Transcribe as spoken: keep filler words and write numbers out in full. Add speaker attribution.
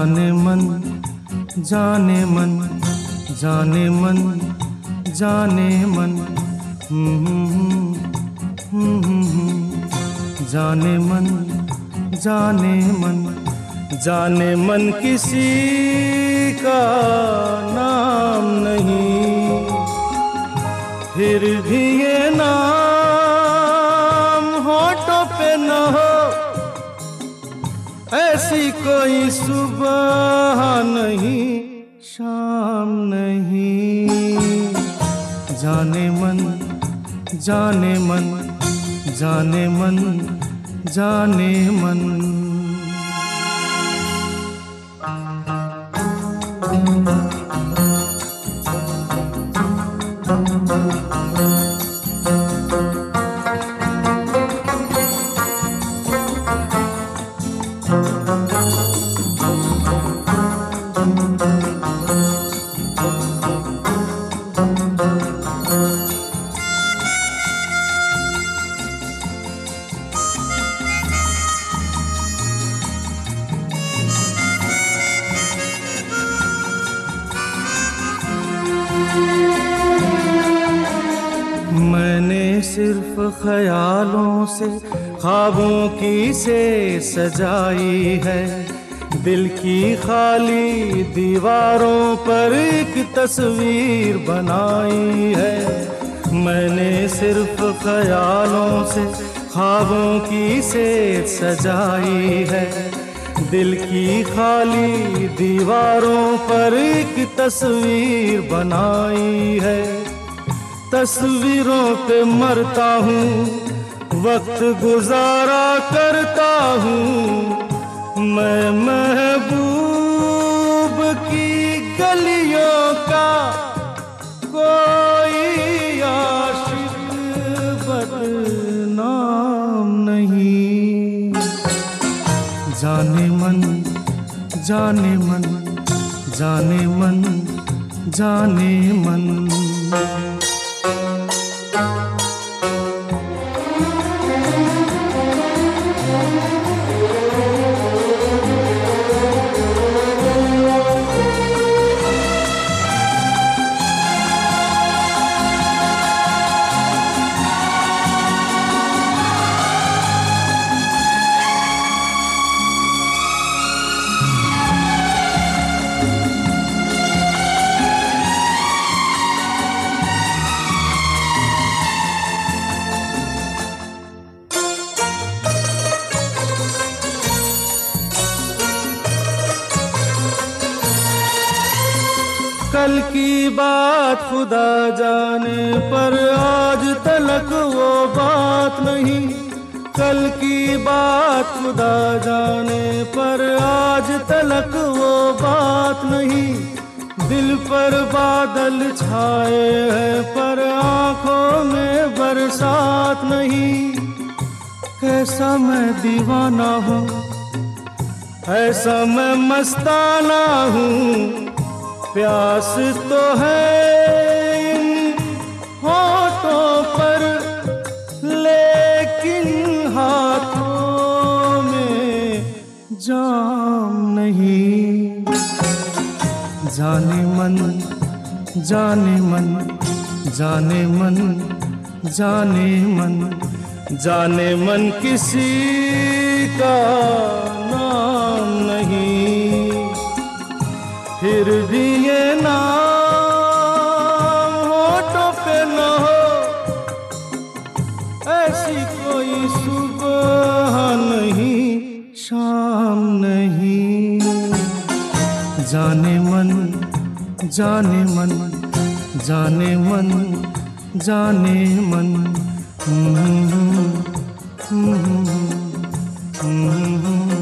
Speaker 1: जाने मन जाने मन जाने मन जाने मन जाने मन जाने मन जाने मन किसी का नाम नहीं, फिर भी ये नाम होठों पे न हो, ऐसी कोई सुबह नहीं शाम नहीं। जाने मन जाने मन जाने मन जाने मन। मैंने सिर्फ ख्यालों से ख्वाबों की से सजाई है, दिल की खाली दीवारों पर एक तस्वीर बनाई है। मैंने सिर्फ ख्यालों से ख्वाबों की से सजाई है, दिल की खाली दीवारों पर एक तस्वीर बनाई है। तस्वीरों पे मरता हूँ, वक्त गुजारा करता हूँ, मैं महबूब की गलियों का कोई आशिक बदनाम नहीं। जाने मन जाने मन जाने मन जाने मन। कल की बात खुदा जाने पर आज तलक वो बात नहीं, कल की बात खुदा जाने पर आज तलक वो बात नहीं। दिल पर बादल छाए हैं पर आंखों में बरसात नहीं। कैसा मैं दीवाना हूँ, ऐसा मैं मस्ताना हूँ, प्यास तो है इन होठों पर लेकिन हाथों में जाम नहीं। जाने मन जाने मन जाने मन जाने मन जाने मन किसी का नाम नहीं, फिर भी ये नाम होठों पे न हो, ऐसी कोई सुबह नहीं शाम नहीं। जाने मन जाने मन जाने मन जाने मन। हम्म हम्म हम्म हम्म।